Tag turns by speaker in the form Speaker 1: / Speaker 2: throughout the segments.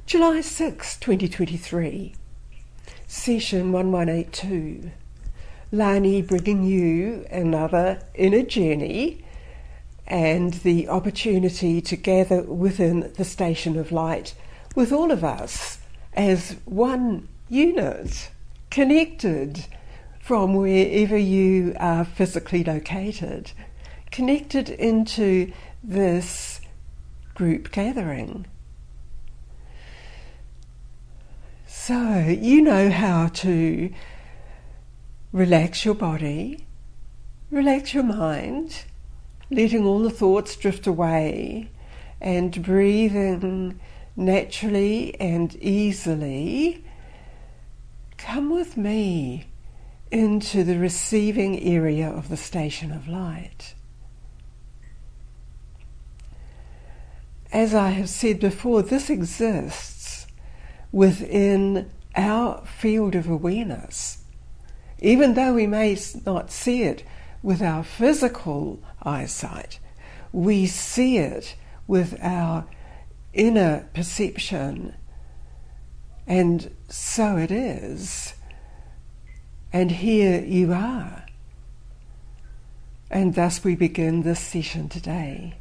Speaker 1: July 6, 2023, session 1182. Lani bringing you another inner journey and the opportunity to gather within the station of light with all of us as one unit, connected from wherever you are physically located, connected into this group gathering. So you know how to relax your body, relax your mind, letting all the thoughts drift away and breathing naturally and easily. Come with me into the receiving area of the station of light. As I have said before, this exists within our field of awareness. Even though we may not see it with our physical eyesight, we see it with our inner perception. And so it is. And here you are. And thus we begin this session today.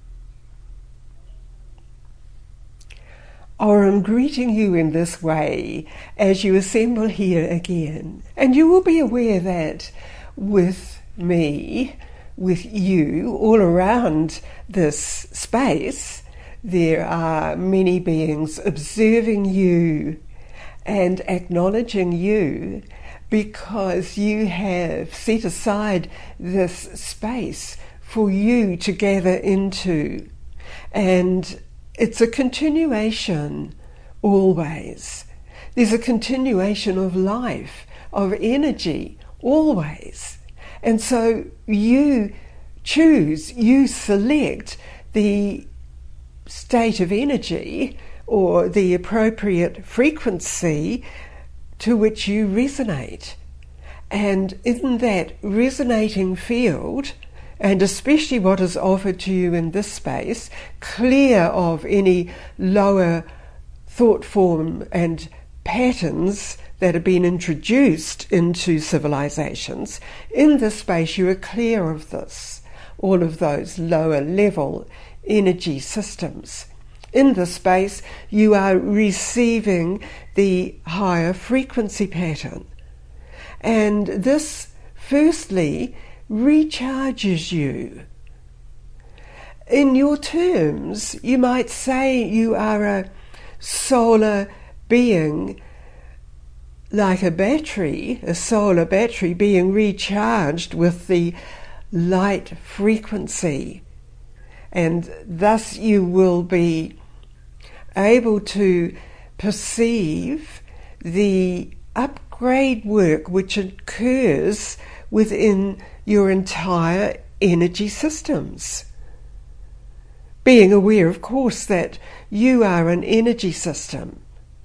Speaker 1: I'm greeting you in this way as you assemble here again. And you will be aware that with me, with you, all around this space, there are many beings observing you and acknowledging you because you have set aside this space for you to gather into. And it's a continuation always. There's a continuation of life, of energy, always. And so you choose, you select the state of energy or the appropriate frequency to which you resonate. And in that resonating field, and especially what is offered to you in this space, clear of any lower thought form and patterns that have been introduced into civilizations, in this space you are clear of this, all of those lower level energy systems. In this space you are receiving the higher frequency pattern. And this, firstly, recharges you. In your terms, you might say you are a solar being, like a battery, a solar battery being recharged with the light frequency. And thus you will be able to perceive the upgrade work which occurs within your entire energy systems. Being aware, of course, that you are an energy system.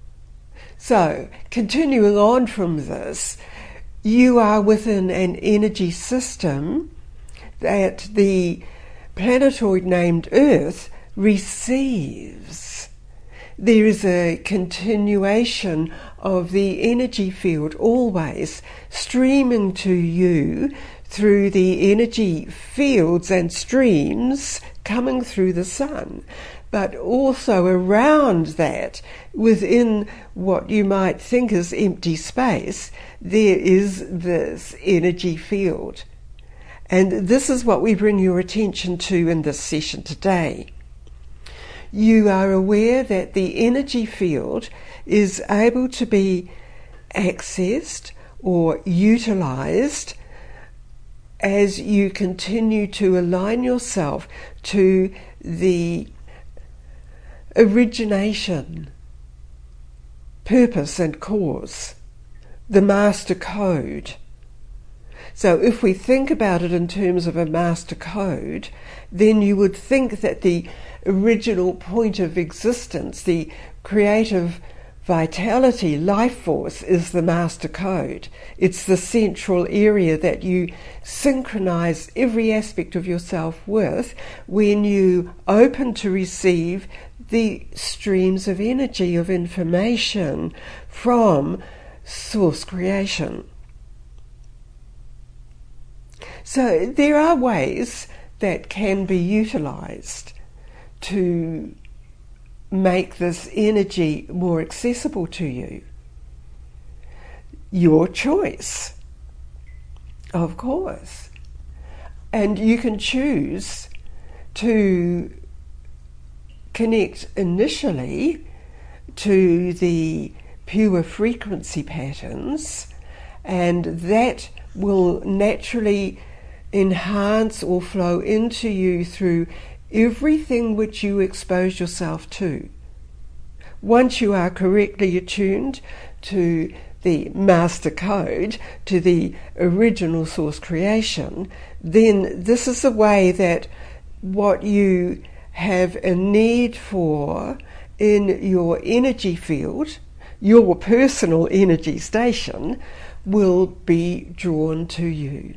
Speaker 1: So, continuing on from this, you are within an energy system that the planetoid named Earth receives. There is a continuation of the energy field always streaming to you through the energy fields and streams coming through the sun, but also around that, within what you might think is empty space, there is this energy field. And this is what we bring your attention to in this session today. You are aware that the energy field is able to be accessed or utilized as you continue to align yourself to the origination, purpose and cause, the master code. So if we think about it in terms of a master code, then you would think that the original point of existence, the creative vitality, life force, is the master code. It's the central area that you synchronize every aspect of yourself with when you open to receive the streams of energy, of information from source creation. So there are ways that can be utilised to make this energy more accessible to you. Your choice, of course. And you can choose to connect initially to the pure frequency patterns, and that will naturally enhance or flow into you through everything which you expose yourself to. Once you are correctly attuned to the master code, to the original source creation, then this is the way that what you have a need for in your energy field, your personal energy station, will be drawn to you.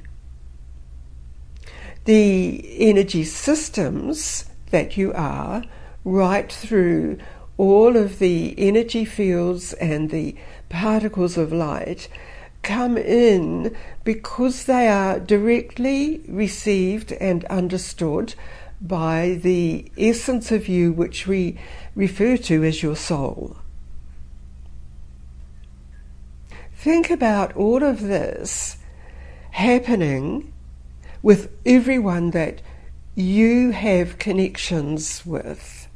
Speaker 1: The energy systems that you are, right through all of the energy fields and the particles of light, come in because they are directly received and understood by the essence of you, which we refer to as your soul. Think about all of this happening with everyone that you have connections with.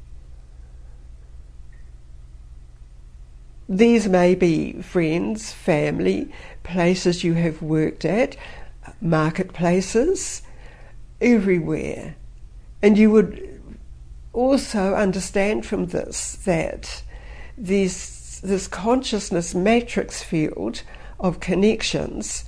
Speaker 1: These may be friends, family, places you have worked at, marketplaces, everywhere. And you would also understand from this that this consciousness matrix field of connections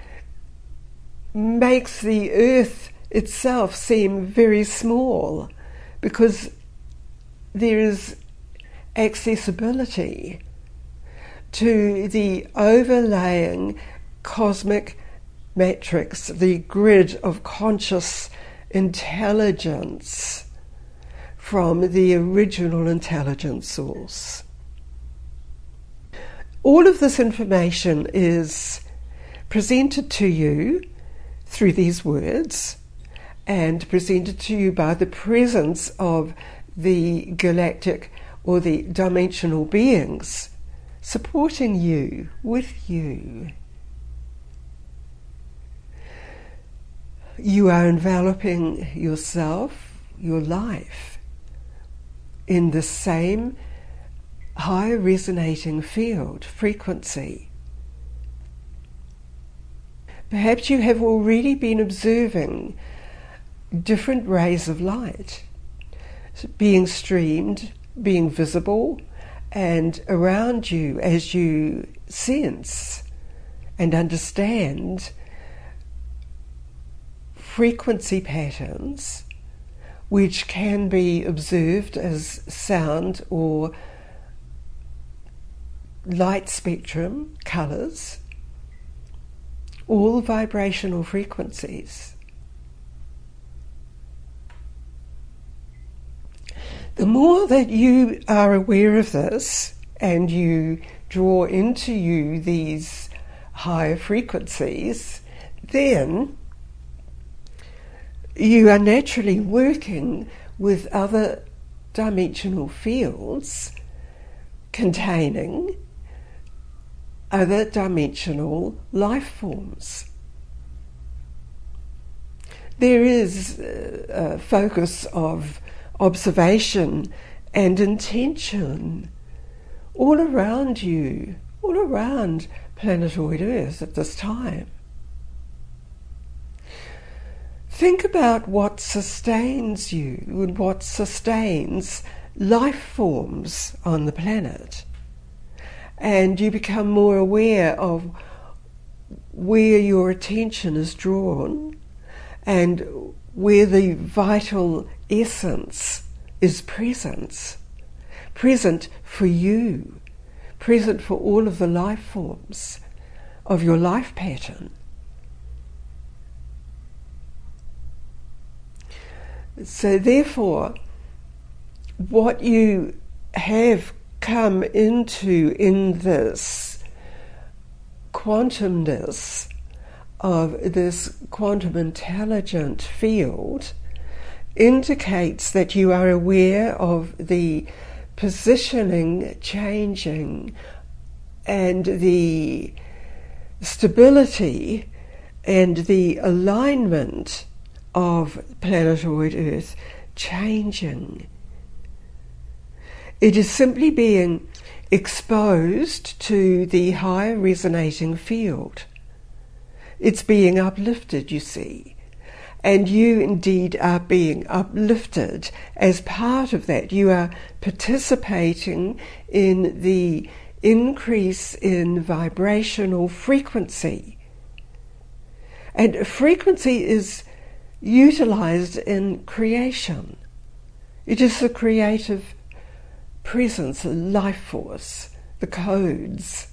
Speaker 1: makes the earth itself seem very small, because there is accessibility to the overlaying cosmic matrix, the grid of conscious intelligence from the original intelligence source. All of this information is presented to you through these words and presented to you by the presence of the galactic or the dimensional beings supporting you, with you. You are enveloping yourself, your life, in the same high resonating field, frequency. Perhaps you have already been observing different rays of light being streamed, being visible, and around you as you sense and understand frequency patterns which can be observed as sound or light spectrum, colours, all vibrational frequencies. The more that you are aware of this and you draw into you these higher frequencies, then you are naturally working with other dimensional fields containing other dimensional life forms. There is a focus of observation and intention all around you, all around planetoid Earth at this time. Think about what sustains you and what sustains life forms on the planet, and you become more aware of where your attention is drawn and where the vital essence is present for you, present for all of the life forms of your life pattern. So therefore, what you have come into in this quantumness of this quantum intelligent field indicates that you are aware of the positioning changing and the stability and the alignment of planetoid Earth changing. It is simply being exposed to the higher resonating field. It's being uplifted, you see. And you indeed are being uplifted as part of that. You are participating in the increase in vibrational frequency. And frequency is utilized in creation. It is the creative presence, the life force, the codes.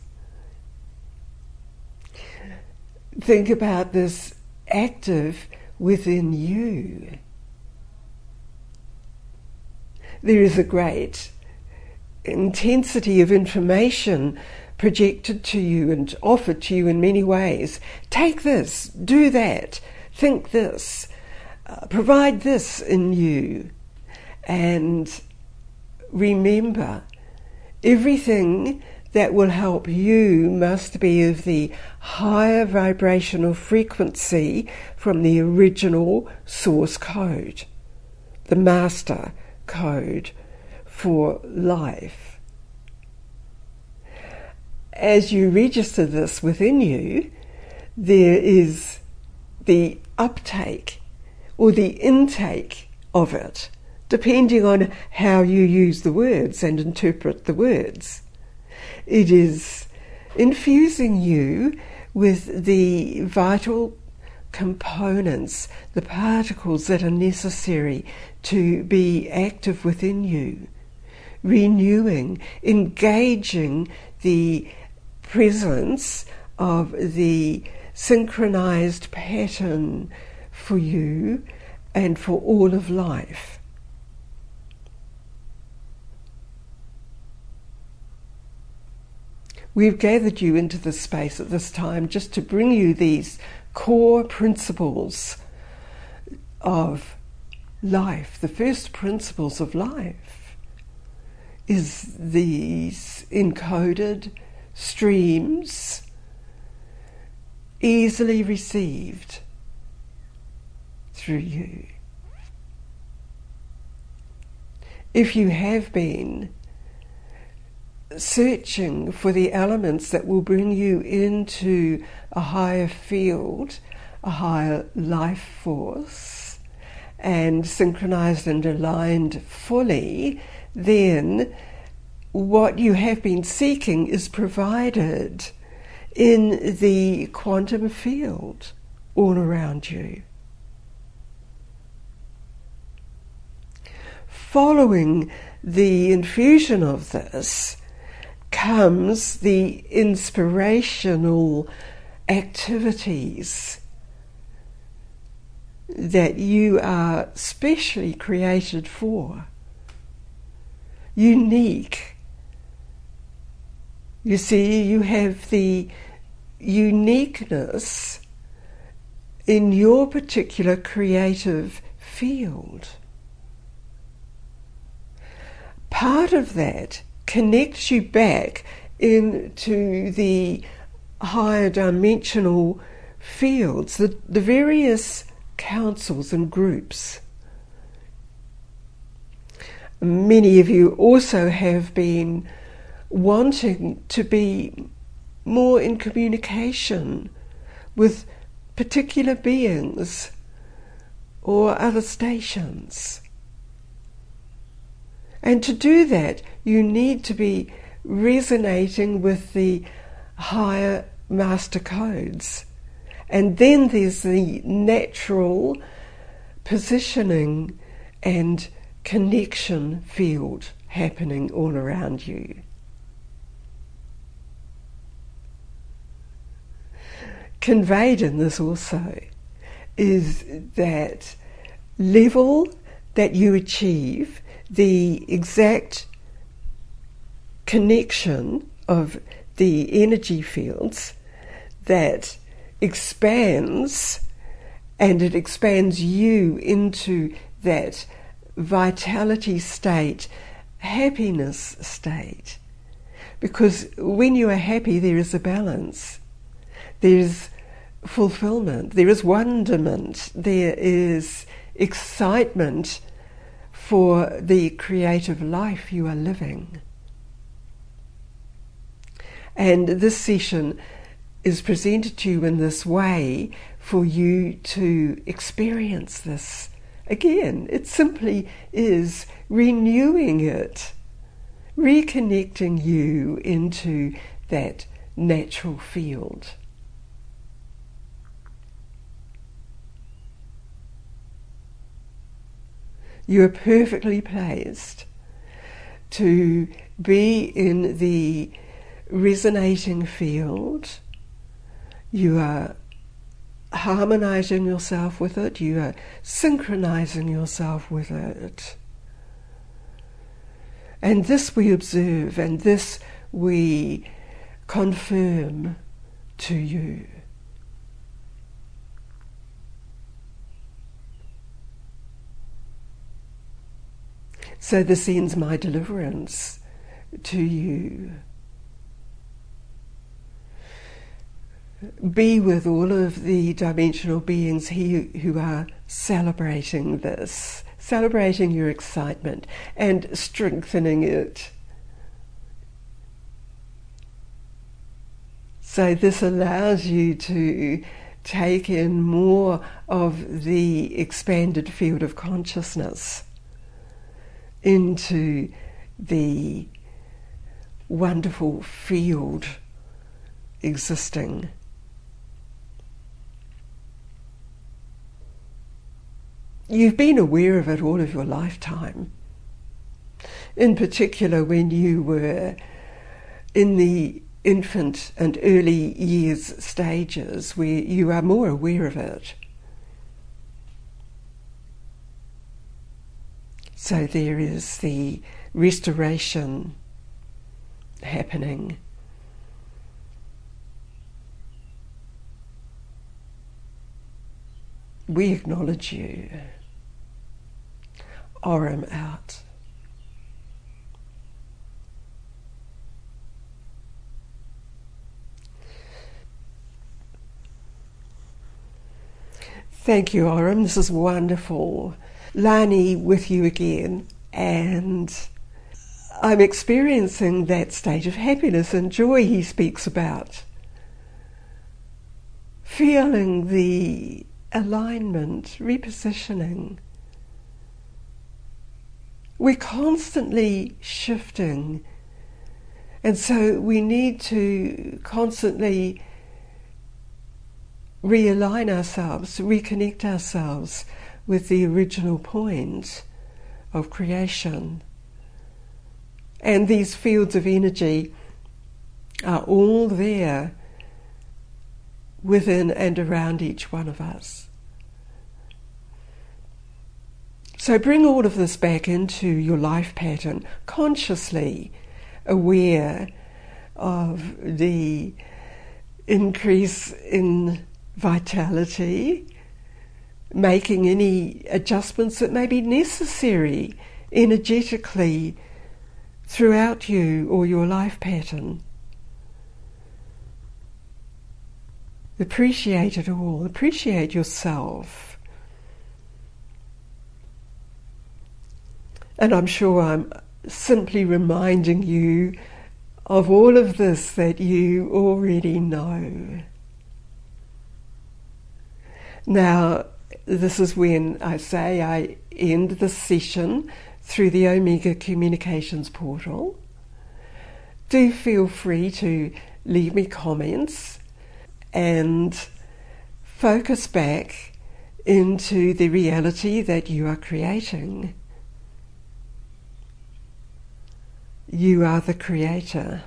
Speaker 1: Think about this active within you. There is a great intensity of information projected to you and offered to you in many ways. Take this, do that, think this, provide this in you. And remember, everything that will help you must be of the higher vibrational frequency from the original source code, the master code for life. As you register this within you, there is the uptake or the intake of it, depending on how you use the words and interpret the words. It is infusing you with the vital components, the particles that are necessary to be active within you, renewing, engaging the presence of the synchronized pattern for you and for all of life. We've gathered you into this space at this time just to bring you these core principles of life. The first principles of life is these encoded streams, easily received through you. If you have been searching for the elements that will bring you into a higher field, a higher life force, and synchronized and aligned fully, then what you have been seeking is provided in the quantum field all around you. Following the infusion of this comes the inspirational activities that you are specially created for. Unique. You see, you have the uniqueness in your particular creative field. Part of that connects you back into the higher dimensional fields, the various councils and groups. Many of you also have been wanting to be more in communication with particular beings or other stations. And to do that, you need to be resonating with the higher master codes. And then there's the natural positioning and connection field happening all around you. Conveyed in this also is that level that you achieve the exact connection of the energy fields that expands, and it expands you into that vitality state, happiness state. Because when you are happy, there is a balance, there is fulfillment, there is wonderment, there is excitement for the creative life you are living. And this session is presented to you in this way for you to experience this again. It simply is renewing it, reconnecting you into that natural field. You are perfectly placed to be in the resonating field. You are harmonizing yourself with it, you are synchronizing yourself with it. And this we observe, and this we confirm to you. So this ends my deliverance to you. Be with all of the dimensional beings here who are celebrating this, celebrating your excitement and strengthening it. So this allows you to take in more of the expanded field of consciousness into the wonderful field existing. You've been aware of it all of your lifetime. In particular, when you were in the infant and early years stages, where you are more aware of it. So there is the restoration happening. We acknowledge you. Aurum out. Thank you, Aurum. This is wonderful. Lani with you again, and I'm experiencing that state of happiness and joy he speaks about. Feeling the alignment, repositioning. We're constantly shifting, and so we need to constantly realign ourselves, reconnect ourselves with the original point of creation. And these fields of energy are all there within and around each one of us. So bring all of this back into your life pattern, consciously aware of the increase in vitality, making any adjustments that may be necessary energetically throughout you or your life pattern. Appreciate it all, appreciate yourself. And I'm sure I'm simply reminding you of all of this that you already know. Now, this is when I say I end this session through the Omega Communications portal. Do feel free to leave me comments and focus back into the reality that you are creating. You are the creator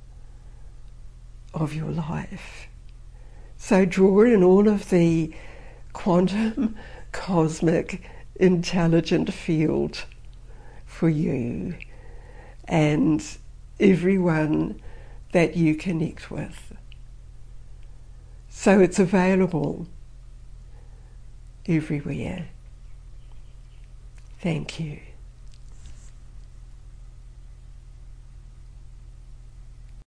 Speaker 1: of your life. So draw in all of the quantum, cosmic, intelligent field for you and everyone that you connect with. So it's available everywhere. Thank you.